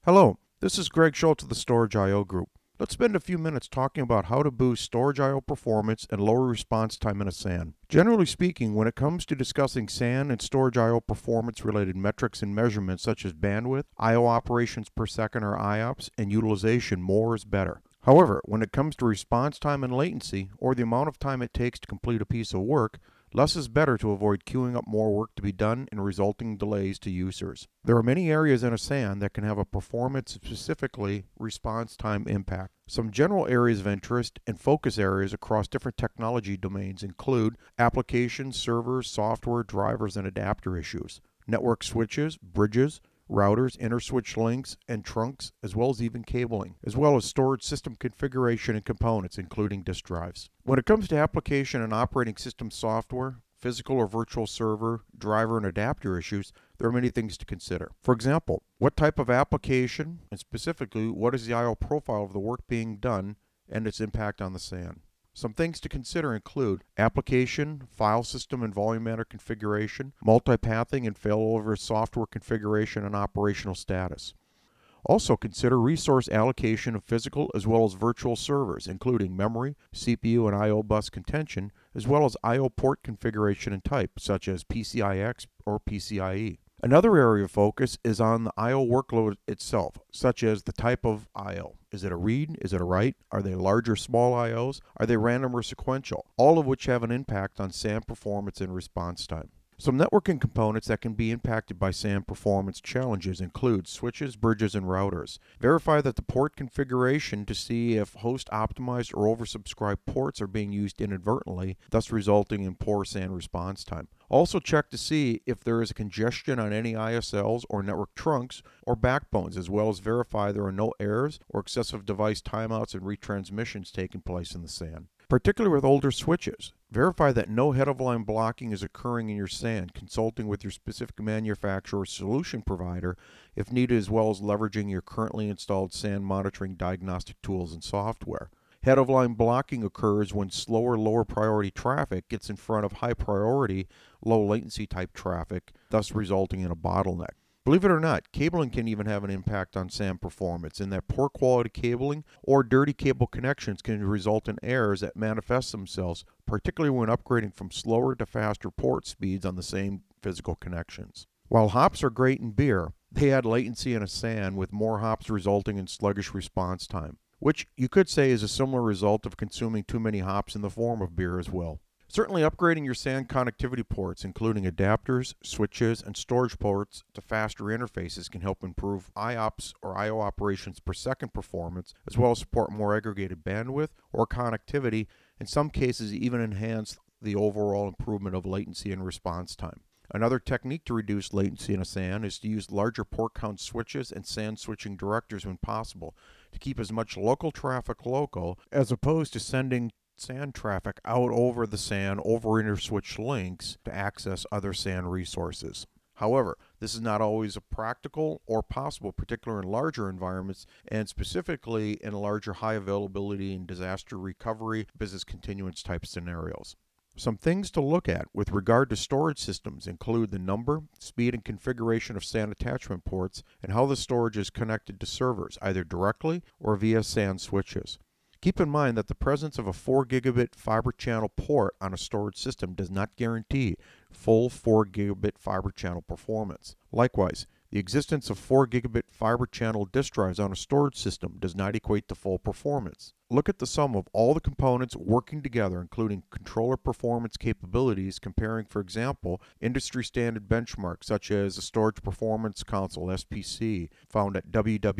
Hello, this is Greg Schultz of the Storage I/O Group. Let's spend a few minutes talking about how to boost Storage I/O performance and lower response time in a SAN. Generally speaking, when it comes to discussing SAN and Storage I/O performance related metrics and measurements such as bandwidth, I/O operations per second or IOPS, and utilization, more is better. However, when it comes to response time and latency, or the amount of time it takes to complete a piece of work, less is better to avoid queuing up more work to be done and resulting delays to users. There are many areas in a SAN that can have a performance, specifically response time impact. Some general areas of interest and focus areas across different technology domains include applications, servers, software, drivers, and adapter issues, network switches, bridges, routers, inter-switch links, and trunks, as well as even cabling, as well as storage system configuration and components, including disk drives. When it comes to application and operating system software, physical or virtual server, driver, and adapter issues, there are many things to consider. For example, what type of application, and specifically, what is the I/O profile of the work being done and its impact on the SAN? Some things to consider include application, file system and volume matter configuration, multipathing and failover software configuration, and operational status. Also consider resource allocation of physical as well as virtual servers, including memory, CPU, and I/O bus contention, as well as I/O port configuration and type, such as PCIX or PCIe. Another area of focus is on the I/O workload itself, such as the type of I/O. Is it a read? Is it a write? Are they large or small I/Os? Are they random or sequential? All of which have an impact on SAN performance and response time. Some networking components that can be impacted by SAN performance challenges include switches, bridges, and routers. Verify that the port configuration to see if host optimized or oversubscribed ports are being used inadvertently, thus resulting in poor SAN response time. Also check to see if there is a congestion on any ISLs or network trunks or backbones, as well as verify there are no errors or excessive device timeouts and retransmissions taking place in the SAN. Particularly with older switches, verify that no head-of-line blocking is occurring in your SAN, consulting with your specific manufacturer or solution provider if needed, as well as leveraging your currently installed SAN monitoring diagnostic tools and software. Head-of-line blocking occurs when slower, lower priority traffic gets in front of high priority, low latency type traffic, thus resulting in a bottleneck. Believe it or not, cabling can even have an impact on SAN performance, in that poor quality cabling or dirty cable connections can result in errors that manifest themselves, particularly when upgrading from slower to faster port speeds on the same physical connections. While hops are great in beer, they add latency in a SAN, with more hops resulting in sluggish response time, which you could say is a similar result of consuming too many hops in the form of beer as well. Certainly upgrading your SAN connectivity ports, including adapters, switches, and storage ports to faster interfaces, can help improve IOPS or I/O operations per second performance, as well as support more aggregated bandwidth or connectivity, in some cases even enhance the overall improvement of latency and response time. Another technique to reduce latency in a SAN is to use larger port count switches and SAN switching directors when possible, to keep as much local traffic local as opposed to sending SAN traffic out over the SAN over inter-switch links to access other SAN resources. However, this is not always practical or possible, particularly in larger environments, and specifically in larger high availability and disaster recovery, business continuance type scenarios. Some things to look at with regard to storage systems include the number, speed, and configuration of SAN attachment ports, and how the storage is connected to servers, either directly or via SAN switches. Keep in mind that the presence of a 4 gigabit fiber channel port on a storage system does not guarantee full 4 gigabit fiber channel performance. Likewise, the existence of 4 gigabit fiber channel disk drives on a storage system does not equate to full performance. Look at the sum of all the components working together, including controller performance capabilities, comparing, for example, industry standard benchmarks such as the Storage Performance Council, SPC, found at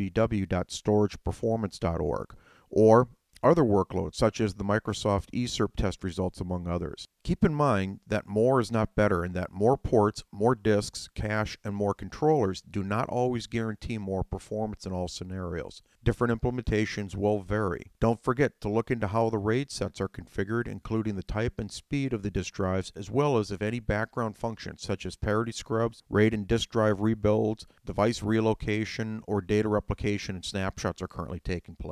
www.storageperformance.org, or other workloads such as the Microsoft eSRP test results, among others. Keep in mind that more is not better, and that more ports, more disks, cache, and more controllers do not always guarantee more performance in all scenarios. Different implementations will vary. Don't forget to look into how the RAID sets are configured, including the type and speed of the disk drives, as well as if any background functions such as parity scrubs, RAID and disk drive rebuilds, device relocation, or data replication and snapshots are currently taking place.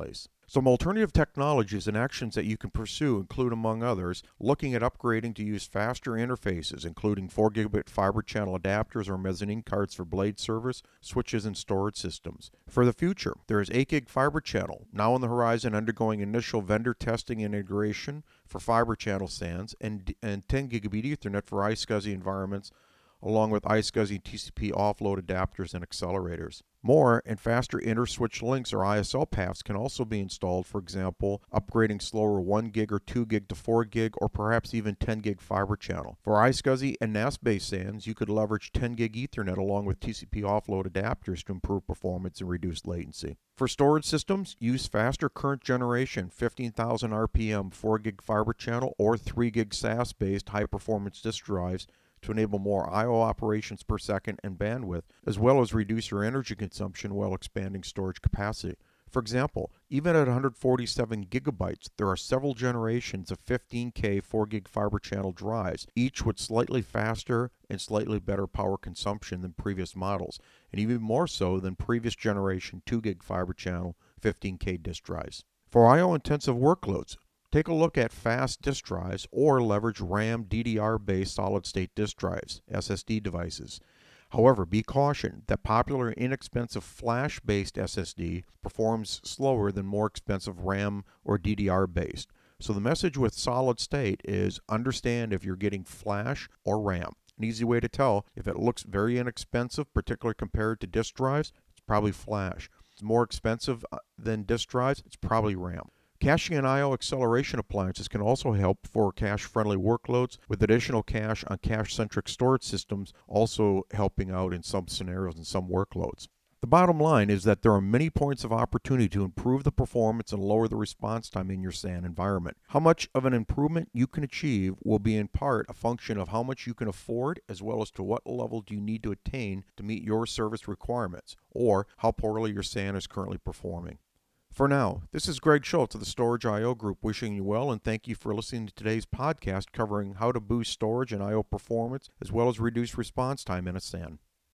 Some alternative technologies and actions that you can pursue include, among others, looking at upgrading to use faster interfaces, including 4 gigabit fiber channel adapters or mezzanine cards for blade service, switches, and storage systems. For the future, there is 8 gig fiber channel, now on the horizon undergoing initial vendor testing and integration for fiber channel SANs, and 10 gigabit Ethernet for iSCSI environments, along with iSCSI and TCP offload adapters and accelerators. More and faster inter-switch links or ISL paths can also be installed, for example, upgrading slower 1 gig or 2 gig to 4 gig or perhaps even 10 gig fiber channel. For iSCSI and NAS-based SANs, you could leverage 10 gig Ethernet along with TCP offload adapters to improve performance and reduce latency. For storage systems, use faster current generation 15,000 RPM 4 gig fiber channel or 3 gig SAS-based high-performance disk drives to enable more I/O operations per second and bandwidth, as well as reduce your energy consumption while expanding storage capacity. For example, even at 147 gigabytes, there are several generations of 15K 4 gig fiber channel drives, each with slightly faster and slightly better power consumption than previous models, and even more so than previous generation 2 gig fiber channel 15K disk drives. For I/O intensive workloads, take a look at fast disk drives or leverage RAM DDR-based solid-state disk drives, SSD devices. However, be cautioned that popular inexpensive flash-based SSD performs slower than more expensive RAM or DDR-based. So the message with solid-state is understand if you're getting flash or RAM. An easy way to tell if it looks very inexpensive, particularly compared to disk drives, it's probably flash. If it's more expensive than disk drives, it's probably RAM. Caching and I/O acceleration appliances can also help for cache-friendly workloads, with additional cache on cache-centric storage systems also helping out in some scenarios and some workloads. The bottom line is that there are many points of opportunity to improve the performance and lower the response time in your SAN environment. How much of an improvement you can achieve will be in part a function of how much you can afford, as well as to what level do you need to attain to meet your service requirements, or how poorly your SAN is currently performing. For now, this is Greg Schultz of the Storage I/O Group wishing you well, and thank you for listening to today's podcast covering how to boost storage and I/O performance as well as reduce response time in a SAN.